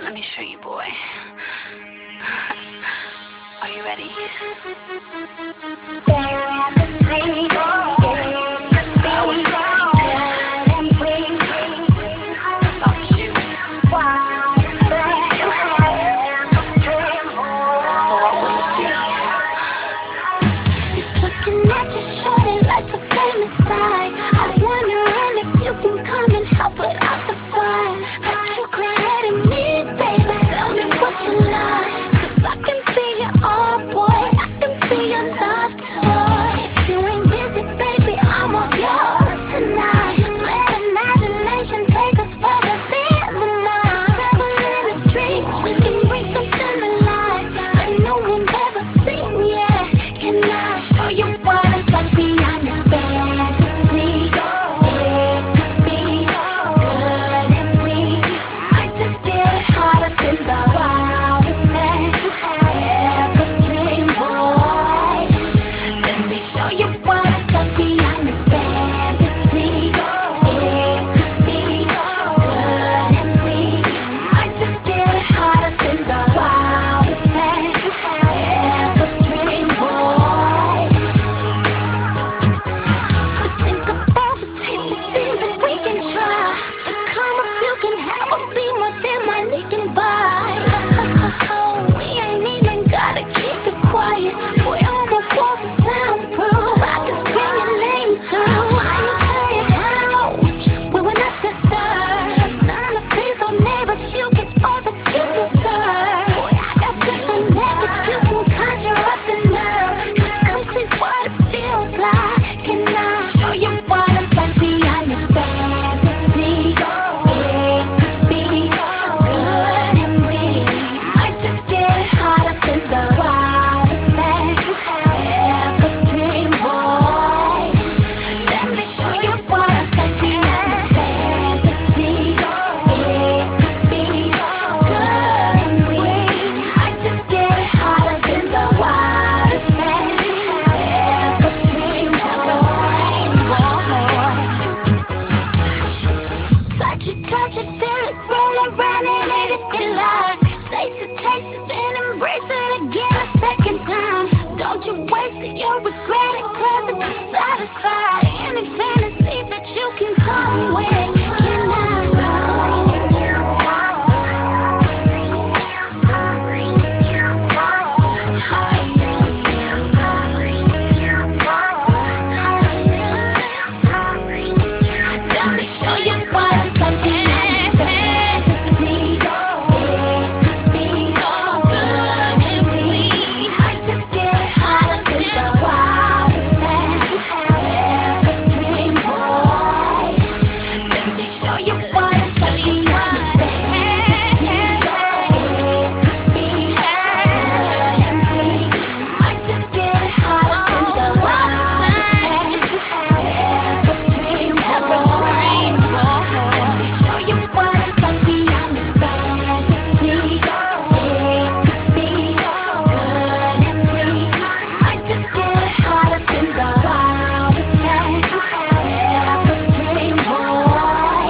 Let me show you, boy. Are you ready? I was about you. So what will it be? Just looking at you, shorty, life's a famous sight. I'm wondering if you can come and help put out the fire. Got you creating me, baby. Tell me what you like, 'cause I can be your all, boy. I can be your love toy. If you ain't busy, baby, I'm all yours tonight. Let imagination take us further than the night. Travel in the dreams, we can bring something to life that no one ever seen yet. Can I show you what it's like behind this fantasy? It could be good and we might just get caught up in the wildest thing you ever dreamed, boy. Let me show you what it's like behind this fantasy. It could be good and we might just get caught up in the wildest thing you ever dreamed, boy. So think about the type of things that we can try. The kind of you can have will be more than money can buy. We ain't even gotta keep it quiet. Boy, all my walls are soundproof. I can scream your name too. I'ma tell you how. We were not disturbed. None of these old neighbors. You get all that you deserve. Boy, I got crystal necklace. You can conjure up the nerve. Just come see what it feels like. Can I show you what it's like behind this fantasy? It could be good and we might just get caught up in the wildest thing you ever dreamed, boy. Let me show you what it's like behind this fantasy. It could be good and we might just get caught up in the wildest thing you ever dreamed, boy. Touch it, feel it, roll around and eat it, you like. Taste it, then embrace it again a second time. Don't you waste it, you'll regret it, 'cause it can satisfy any fantasy that you can come with. Can let me show you what it's like behind this fantasy. It could be good and we might just get caught up in the wildest thing you ever dreamed, boy. Let me show you what it's like behind this fantasy. It could be good and we might just get caught up in the wildest thing you ever dreamed, boy. Let me show you what it's like behind this fantasy. It could be good and we might just get caught up in the wildest thing you ever dreamed, boy.